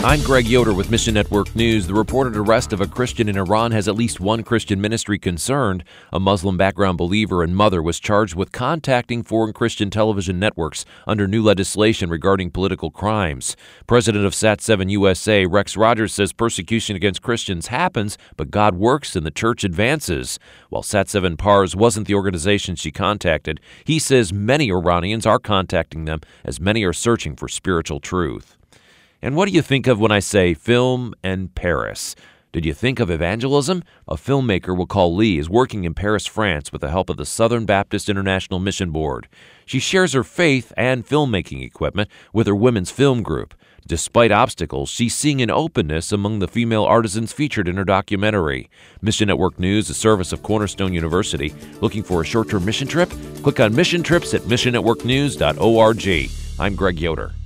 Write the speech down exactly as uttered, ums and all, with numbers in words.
I'm Greg Yoder with Mission Network News. The reported arrest of a Christian in Iran has at least one Christian ministry concerned. A Muslim background believer and mother was charged with contacting foreign Christian television networks under new legislation regarding political crimes. President of Sat seven U S A, Rex Rogers, says persecution against Christians happens, but God works and the church advances. While Sat seven Pars wasn't the organization she contacted, he says many Iranians are contacting them as many are searching for spiritual truth. And what do you think of when I say film and Paris? Did you think of evangelism? A filmmaker we'll call Lee is working in Paris, France with the help of the Southern Baptist International Mission Board. She shares her faith and filmmaking equipment with her women's film group. Despite obstacles, she's seeing an openness among the female artisans featured in her documentary. Mission Network News, a service of Cornerstone University. Looking for a short-term mission trip? Click on Mission Trips at mission network news dot org. I'm Greg Yoder.